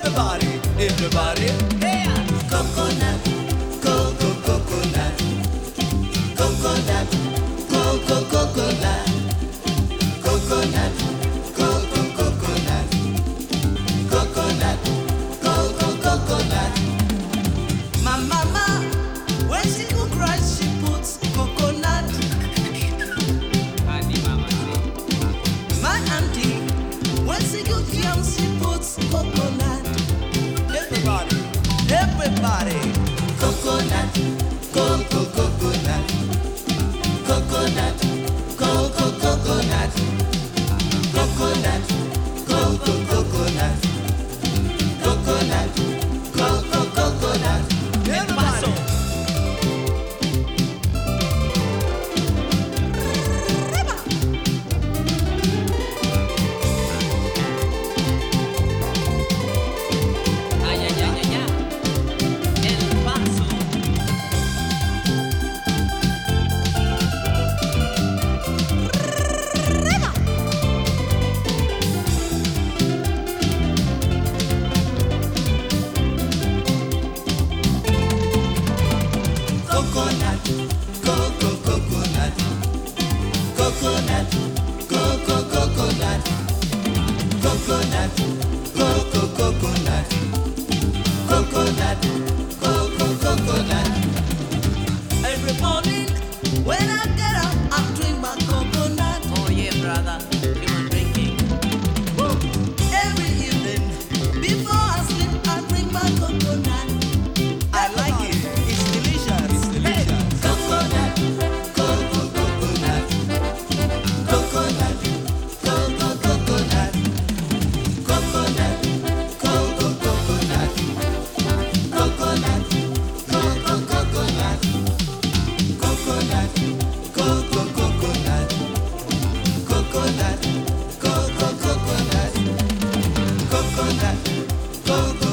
Everybody, hey! Coconut, coco, coconut, coconut, coco, coconut, coconut, coco, coconut, coconut, coco, coconut. My mama, when she cook rice, she puts coconut. My auntie, when she cook yams, she puts coconut. Everybody, coconut, coco, coconut, coconut, coco, coconut, coconut, coco, coconut, coconut, coco, coconut. Everybody. Coconut, coco, coconut, coconut, coco, coconut, coconut, coco, coconut, coconut, coco, coconut. Every morning when I get up, I drink my coconut. Oh yeah, brother, you are drinking. Woo. Every evening before I sleep, I drink my coconut. I like it. It's delicious. Hey. Coconut, coco, coconut, coconut, coco, coconut, coconut, coco, coconut, coconut, coco, coconut, coconut, coco, coconut, coconut, coco, coconut, coconut, coco.